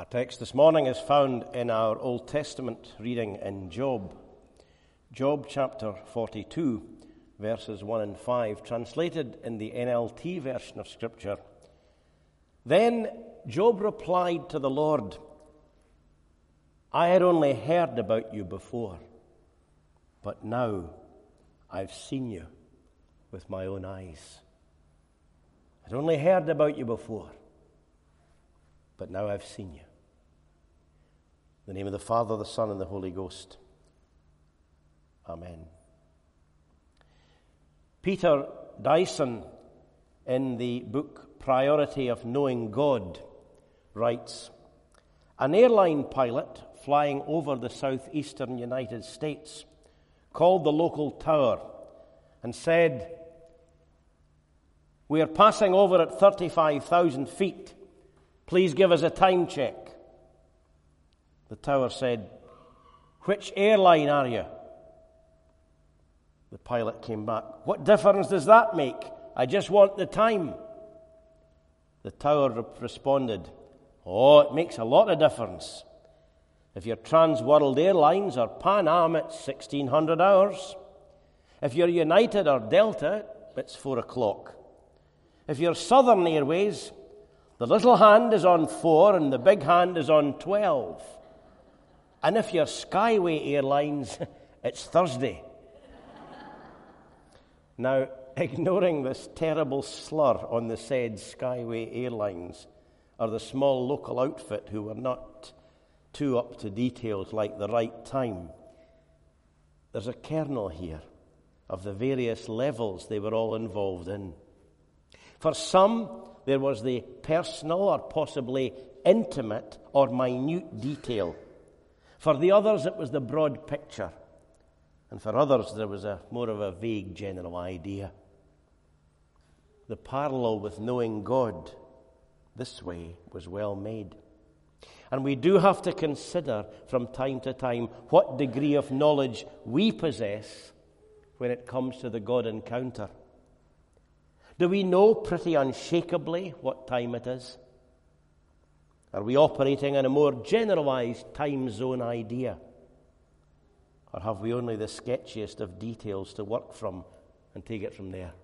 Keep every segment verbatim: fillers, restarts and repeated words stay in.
Our text this morning is found in our Old Testament reading in Job. Job chapter forty-two, verses one and five, translated in the N L T version of Scripture. Then Job replied to the Lord, I had only heard about you before, but now I've seen you with my own eyes. I'd only heard about you before, but now I've seen you. In the name of the Father, the Son, and the Holy Ghost. Amen. Peter Dyson, in the book Priority of Knowing God, writes, an airline pilot flying over the southeastern United States called the local tower and said, we are passing over at thirty-five thousand feet. Please give us a time check. The tower said, which airline are you? The pilot came back, what difference does that make? I just want the time. The tower responded, oh, it makes a lot of difference. If you're Trans World Airlines or Pan Am, it's sixteen hundred hours. If you're United or Delta, it's four o'clock. If you're Southern Airways, the little hand is on four and the big hand is on twelve. And if you're Skyway Airlines, it's Thursday. Now, ignoring this terrible slur on the said Skyway Airlines are the small local outfit who were not too up to details like the right time, there's a kernel here of the various levels they were all involved in. For some, there was the personal or possibly intimate or minute detail. For the others, it was the broad picture. And for others, there was a more of a vague general idea. The parallel with knowing God this way was well made. And we do have to consider from time to time what degree of knowledge we possess when it comes to the God encounter. Do we know pretty unshakably what time it is? Are we operating in a more generalized time zone idea? Or have we only the sketchiest of details to work from and take it from there?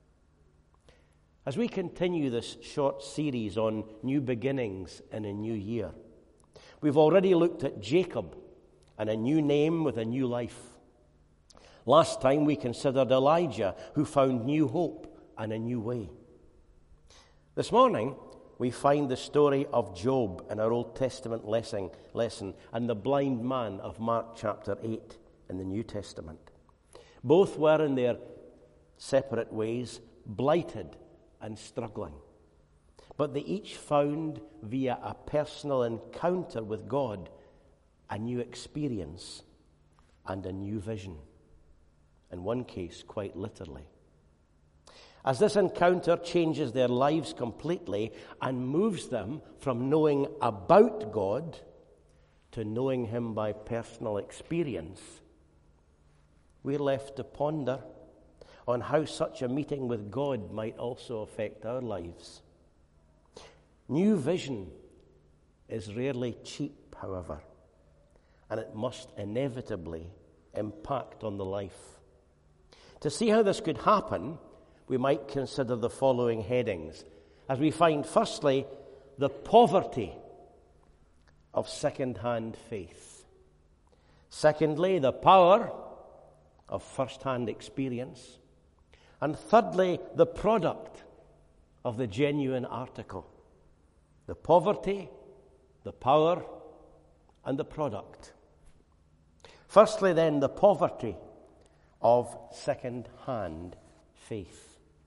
As we continue this short series on new beginnings in a new year, we've already looked at Jacob and a new name with a new life. Last time we considered Elijah, who found new hope and a new way. This morning, we find the story of Job in our Old Testament lesson, lesson and the blind man of Mark chapter eight in the New Testament. Both were in their separate ways blighted and struggling. But they each found, via a personal encounter with God, a new experience and a new vision. In one case, quite literally. As this encounter changes their lives completely and moves them from knowing about God to knowing Him by personal experience, we're left to ponder on how such a meeting with God might also affect our lives. New vision is rarely cheap, however, and it must inevitably impact on the life. To see how this could happen, we might consider the following headings, as we find, firstly, the poverty of second-hand faith. Secondly, the power of first-hand experience. And thirdly, the product of the genuine article. The poverty, the power, and the product. Firstly, then, the poverty of second-hand faith.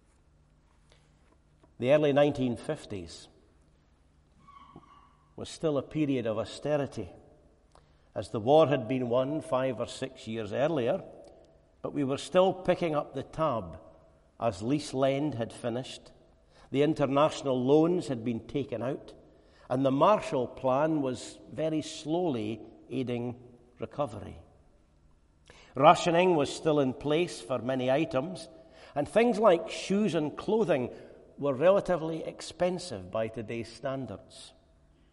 The early nineteen fifties was still a period of austerity, as the war had been won five or six years earlier, but we were still picking up the tab as lease lend had finished, the international loans had been taken out, and the Marshall Plan was very slowly aiding recovery. Rationing was still in place for many items, and things like shoes and clothing were relatively expensive by today's standards.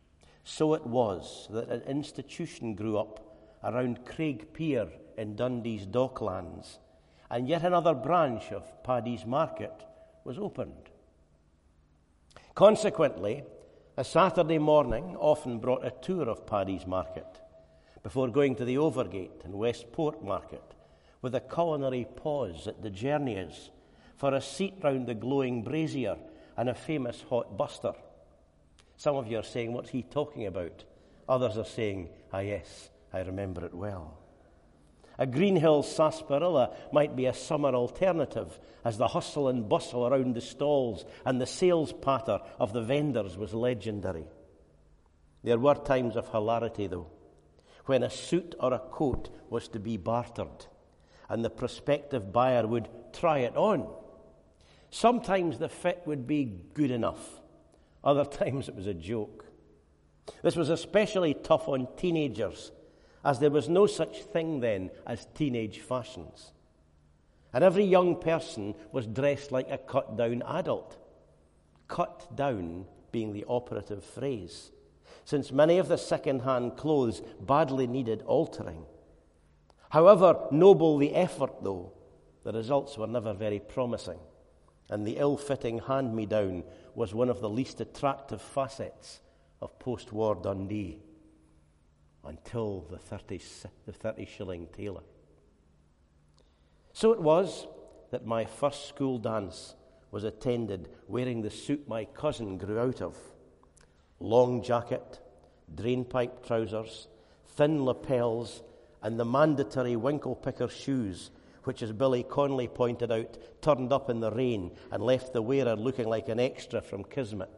So it was that an institution grew up around Craig Pier in Dundee's Docklands, and yet another branch of Paddy's Market was opened. Consequently, a Saturday morning often brought a tour of Paddy's Market before going to the Overgate and Westport Market, with a culinary pause at the Journeys for a seat round the glowing brazier and a famous hot buster. Some of you are saying, what's he talking about? Others are saying, ah yes, I remember it well. A Greenhill sarsaparilla might be a summer alternative, as the hustle and bustle around the stalls and the sales patter of the vendors was legendary. There were times of hilarity, though, when a suit or a coat was to be bartered, and the prospective buyer would try it on. Sometimes the fit would be good enough. Other times it was a joke. This was especially tough on teenagers, as there was no such thing then as teenage fashions. And every young person was dressed like a cut-down adult. Cut down being the operative phrase, since many of the second-hand clothes badly needed altering. However noble the effort, though, the results were never very promising, and the ill-fitting hand-me-down was one of the least attractive facets of post-war Dundee, until the thirty, the thirty shilling tailor. So it was that my first school dance was attended wearing the suit my cousin grew out of. Long jacket, drainpipe trousers, thin lapels, and the mandatory winkle-picker shoes, which, as Billy Connolly pointed out, turned up in the rain and left the wearer looking like an extra from Kismet.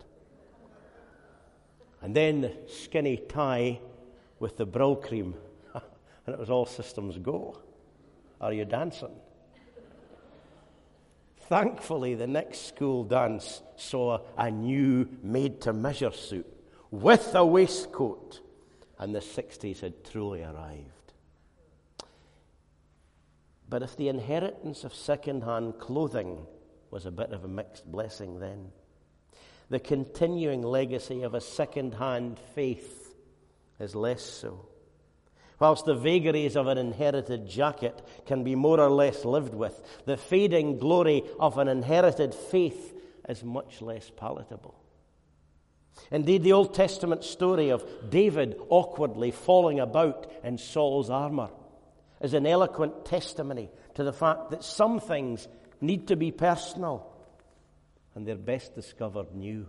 And then the skinny tie with the brow cream, and it was all systems go. Are you dancing? Thankfully, the next school dance saw a new made-to-measure suit with a waistcoat, and the sixties had truly arrived. But if the inheritance of second-hand clothing was a bit of a mixed blessing then, the continuing legacy of a second-hand faith is less so. Whilst the vagaries of an inherited jacket can be more or less lived with, the fading glory of an inherited faith is much less palatable. Indeed, the Old Testament story of David awkwardly falling about in Saul's armor is an eloquent testimony to the fact that some things need to be personal, and they're best discovered new.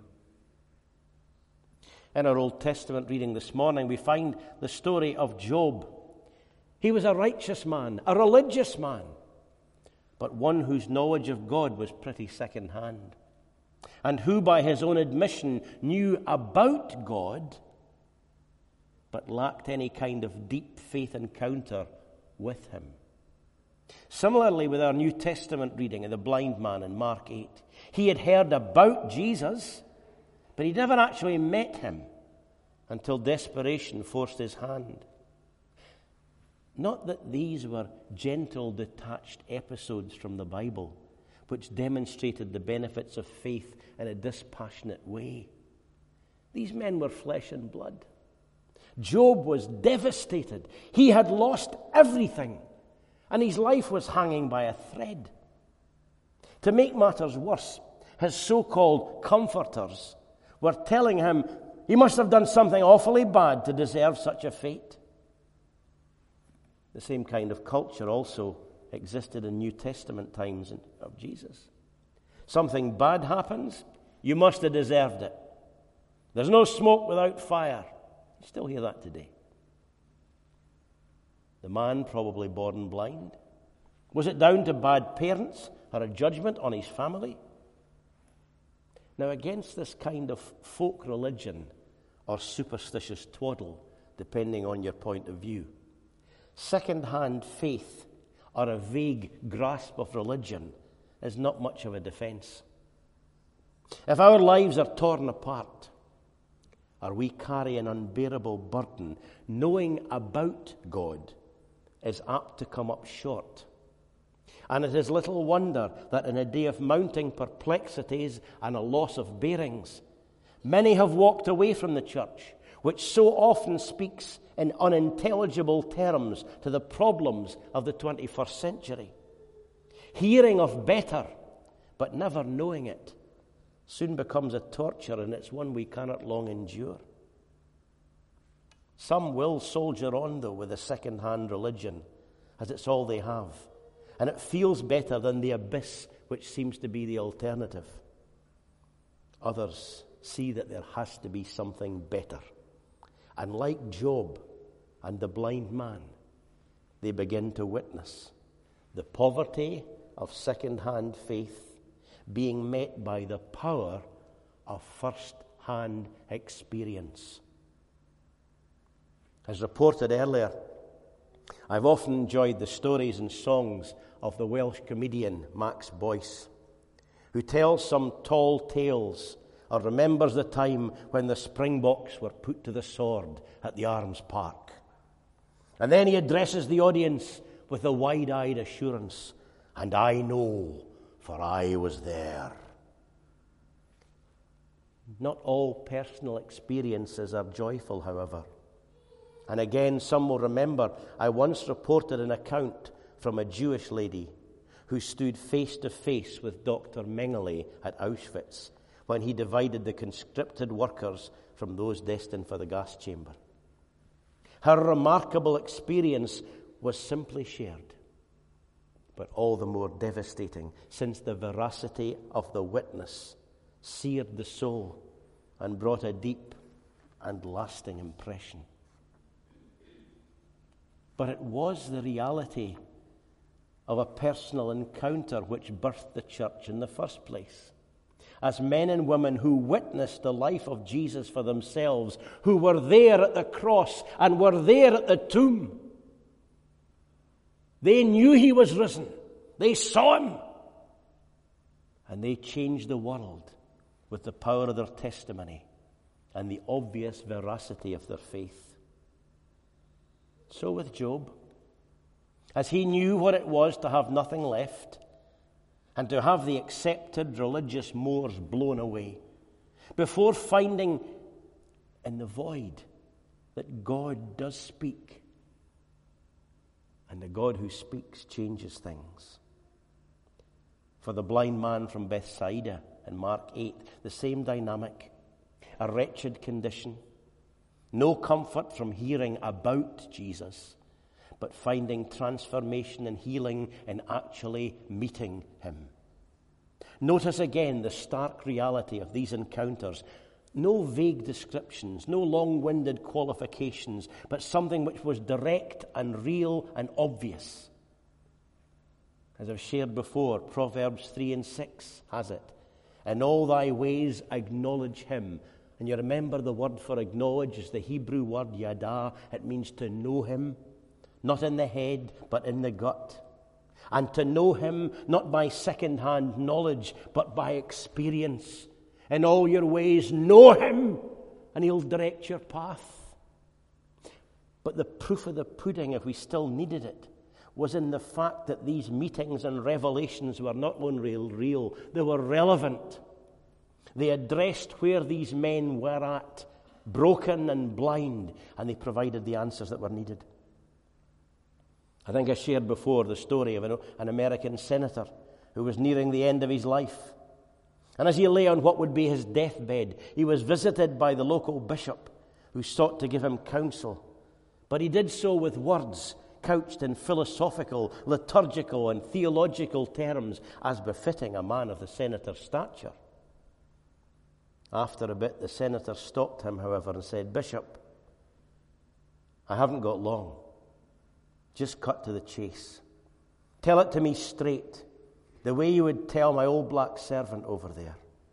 In our Old Testament reading this morning, we find the story of Job. He was a righteous man, a religious man, but one whose knowledge of God was pretty second-hand, and who, by his own admission, knew about God, but lacked any kind of deep faith encounter with him. Similarly, with our New Testament reading of the blind man in Mark eight, he had heard about Jesus, but he'd never actually met him until desperation forced his hand. Not that these were gentle, detached episodes from the Bible, which demonstrated the benefits of faith in a dispassionate way. These men were flesh and blood. Job was devastated. He had lost everything, and his life was hanging by a thread. To make matters worse, his so-called comforters were telling him he must have done something awfully bad to deserve such a fate. The same kind of culture also existed in New Testament times of Jesus. Something bad happens, you must have deserved it. There's no smoke without fire. You still hear that today. The man, probably born blind. Was it down to bad parents or a judgment on his family? Now, against this kind of folk religion or superstitious twaddle, depending on your point of view, second-hand faith or a vague grasp of religion is not much of a defense. If our lives are torn apart, or we carry an unbearable burden, knowing about God is apt to come up short. And it is little wonder that in a day of mounting perplexities and a loss of bearings, many have walked away from the church, which so often speaks in unintelligible terms to the problems of the twenty-first century. Hearing of better, but never knowing it, soon becomes a torture, and it's one we cannot long endure. Some will soldier on, though, with a second-hand religion, as it's all they have, and it feels better than the abyss which seems to be the alternative. Others see that there has to be something better, and like Job and the blind man, they begin to witness the poverty of second-hand faith being met by the power of first-hand experience. As reported earlier, I've often enjoyed the stories and songs of the Welsh comedian Max Boyce, who tells some tall tales or remembers the time when the Springboks were put to the sword at the Arms Park. And then he addresses the audience with a wide-eyed assurance, "And I know, for I was there." Not all personal experiences are joyful, however. And again, some will remember I once reported an account from a Jewish lady who stood face to face with Doctor Mengele at Auschwitz when he divided the conscripted workers from those destined for the gas chamber. Her remarkable experience was simply shared, but all the more devastating since the veracity of the witness seared the soul and brought a deep and lasting impression. But it was the reality of a personal encounter which birthed the church in the first place. As men and women who witnessed the life of Jesus for themselves, who were there at the cross and were there at the tomb. They knew he was risen. They saw him. And they changed the world with the power of their testimony and the obvious veracity of their faith. So with Job, as he knew what it was to have nothing left and to have the accepted religious mores blown away, before finding in the void that God does speak, and the God who speaks changes things. For the blind man from Bethsaida in Mark eight, the same dynamic, a wretched condition, no comfort from hearing about Jesus, but finding transformation and healing in actually meeting him. Notice again the stark reality of these encounters. No vague descriptions, no long-winded qualifications, but something which was direct and real and obvious. As I've shared before, Proverbs three and six has it. "In all thy ways acknowledge him." And you remember the word for acknowledge is the Hebrew word yada. It means to know him, not in the head, but in the gut. And to know him not by second-hand knowledge, but by experience. In all your ways, know him, and he'll direct your path. But the proof of the pudding, if we still needed it, was in the fact that these meetings and revelations were not only real, they were relevant. They addressed where these men were at, broken and blind, and they provided the answers that were needed. I think I shared before the story of an, an American senator who was nearing the end of his life. And as he lay on what would be his deathbed, he was visited by the local bishop who sought to give him counsel. But he did so with words couched in philosophical, liturgical, and theological terms as befitting a man of the senator's stature. After a bit, the senator stopped him, however, and said, "Bishop, I haven't got long. Just cut to the chase. Tell it to me straight, the way you would tell my old black servant over there."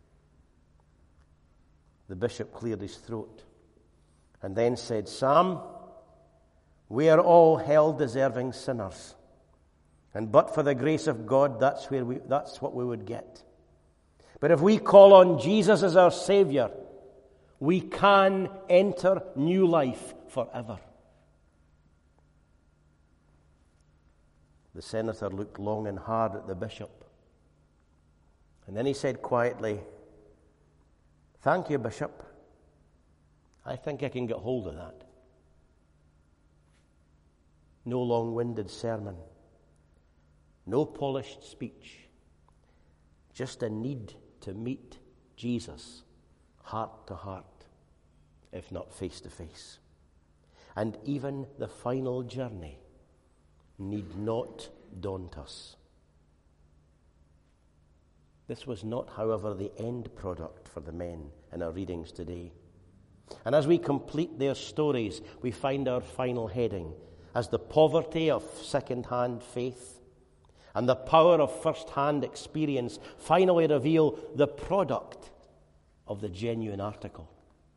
The bishop cleared his throat and then said, "Sam, we are all hell-deserving sinners. And but for the grace of God, that's where we, that's what we would get. But if we call on Jesus as our Savior, we can enter new life forever." The senator looked long and hard at the bishop. And then he said quietly, "Thank you, Bishop. I think I can get hold of that. No long-winded sermon. No polished speech. Just a need to meet Jesus heart to heart, if not face to face. And even the final journey need not daunt us. This was not, however, the end product for the men in our readings today. And as we complete their stories, we find our final heading as the poverty of second-hand faith and the power of first-hand experience finally reveal the product of the genuine article.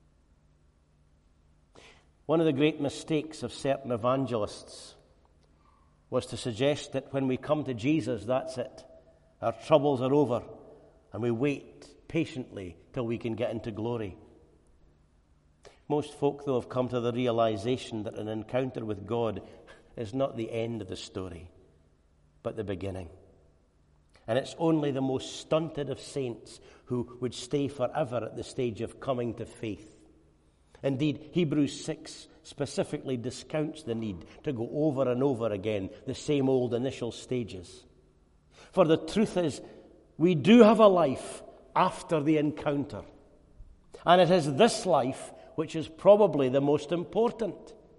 One of the great mistakes of certain evangelists was to suggest that when we come to Jesus, that's it. Our troubles are over, and we wait patiently till we can get into glory. Most folk, though, have come to the realization that an encounter with God is not the end of the story, but the beginning. And it's only the most stunted of saints who would stay forever at the stage of coming to faith. Indeed, Hebrews six specifically discounts the need to go over and over again the same old initial stages. For the truth is, we do have a life after the encounter. And it is this life which is probably the most important.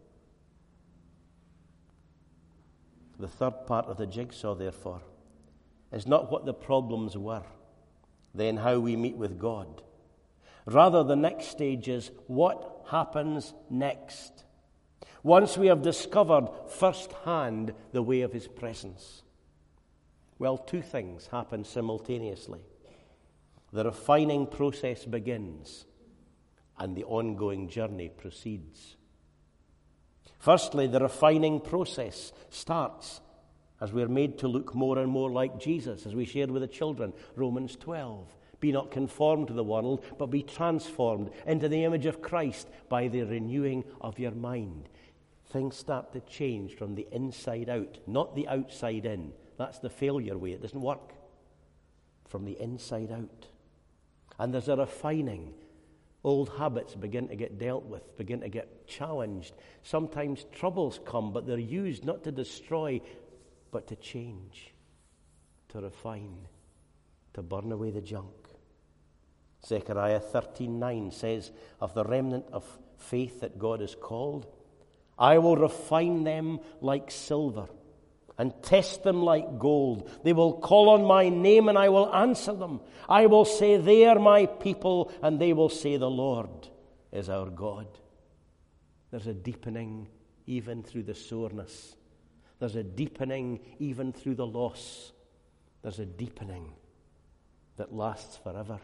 The third part of the jigsaw, therefore, is not what the problems were, then how we meet with God. Rather, the next stage is what happens next, once we have discovered firsthand the way of His presence. Well, two things happen simultaneously. The refining process begins, and the ongoing journey proceeds. Firstly, the refining process starts as we're made to look more and more like Jesus, as we shared with the children, Romans twelve. Be not conformed to the world, but be transformed into the image of Christ by the renewing of your mind. Things start to change from the inside out, not the outside in. That's the failure way. It doesn't work. From the inside out. And there's a refining. Old habits begin to get dealt with, begin to get challenged. Sometimes troubles come, but they're used not to destroy, but to change, to refine, to burn away the junk. Zechariah thirteen nine says of the remnant of faith that God has called, I will refine them like silver and test them like gold. They will call on my name and I will answer them. I will say they are my people and they will say the Lord is our God. There's a deepening even through the soreness. There's a deepening even through the loss. There's a deepening that lasts forever.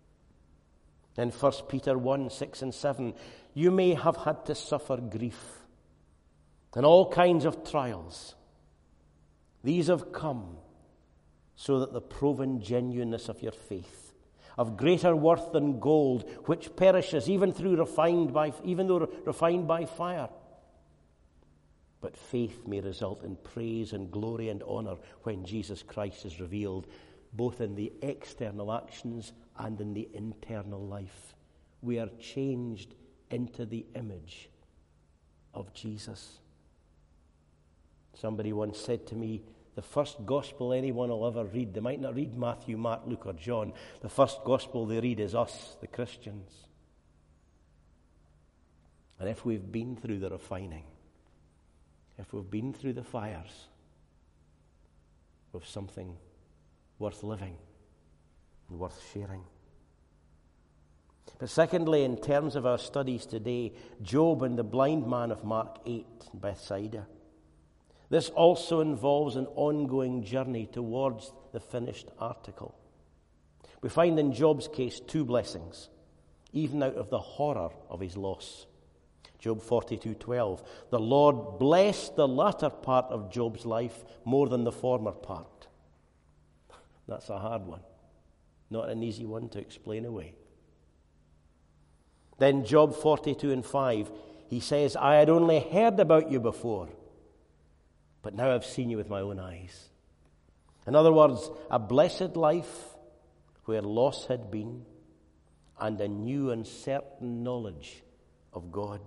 In First Peter one, six and seven, you may have had to suffer grief and all kinds of trials. These have come so that the proven genuineness of your faith, of greater worth than gold, which perishes even through refined by, even though refined by fire, but faith may result in praise and glory and honor when Jesus Christ is revealed, both in the external actions and in the internal life. We are changed into the image of Jesus. Somebody once said to me, the first gospel anyone will ever read, they might not read Matthew, Mark, Luke, or John. The first gospel they read is us, the Christians. And if we've been through the refining, if we've been through the fires, we've something worth living and worth sharing. But secondly, in terms of our studies today, Job and the blind man of Mark eight in Bethsaida. This also involves an ongoing journey towards the finished article. We find in Job's case two blessings, even out of the horror of his loss. Job forty-two twelve, the Lord blessed the latter part of Job's life more than the former part. That's a hard one, not an easy one to explain away. Then Job forty-two and five, he says, I had only heard about you before, but now I've seen you with my own eyes. In other words, a blessed life where loss had been and a new and certain knowledge of God.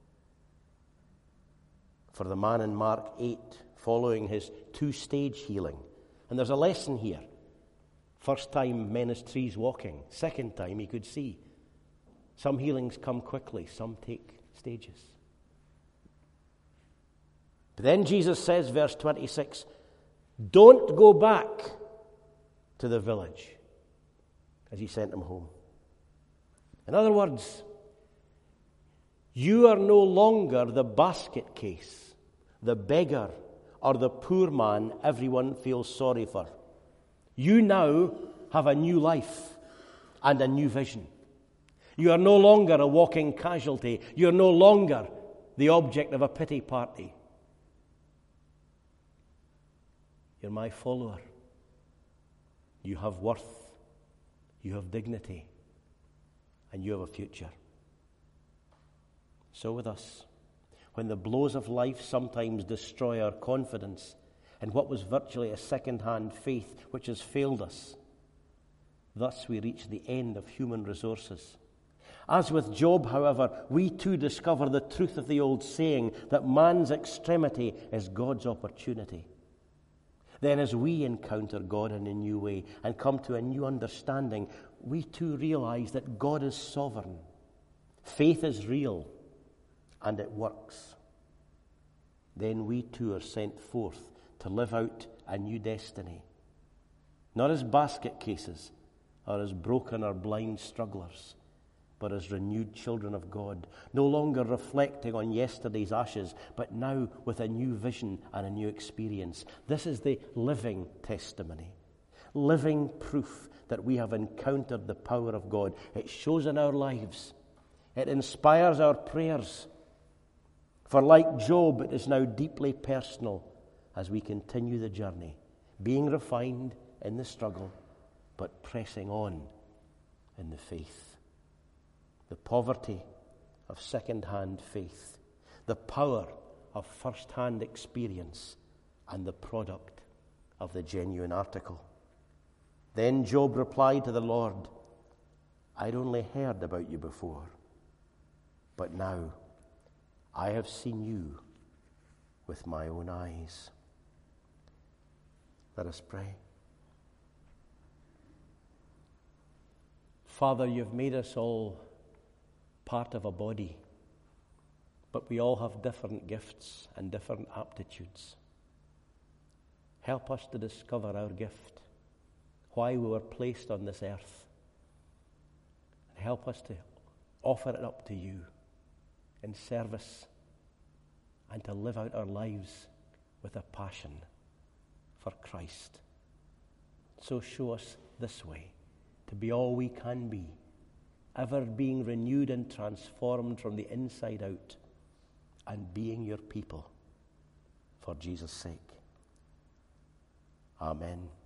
For the man in Mark eight, following his two-stage healing. And there's a lesson here. First time, men as trees walking. Second time, he could see. Some healings come quickly, some take stages. But then Jesus says, verse twenty-six, don't go back to the village, as he sent him home. In other words, you are no longer the basket case, the beggar, or the poor man everyone feels sorry for. You now have a new life and a new vision. You are no longer a walking casualty. You're no longer the object of a pity party. You're my follower. You have worth. You have dignity. And you have a future. So with us, when the blows of life sometimes destroy our confidence in what was virtually a second-hand faith which has failed us, thus we reach the end of human resources. As with Job, however, we too discover the truth of the old saying that man's extremity is God's opportunity. Then as we encounter God in a new way and come to a new understanding, we too realize that God is sovereign. Faith is real, and it works. Then we too are sent forth to live out a new destiny, not as basket cases or as broken or blind strugglers, but as renewed children of God, no longer reflecting on yesterday's ashes, but now with a new vision and a new experience. This is the living testimony, living proof that we have encountered the power of God. It shows in our lives. It inspires our prayers. For like Job, it is now deeply personal as we continue the journey, being refined in the struggle, but pressing on in the faith. The poverty of second-hand faith, the power of first-hand experience, and the product of the genuine article. Then Job replied to the Lord, I'd only heard about you before, but now I have seen you with my own eyes. Let us pray. Father, you've made us all part of a body, but we all have different gifts and different aptitudes. Help us to discover our gift, why we were placed on this earth, and help us to offer it up to you in service and to live out our lives with a passion for Christ. So show us this way to be all we can be, ever being renewed and transformed from the inside out, and being your people for Jesus' sake. Amen.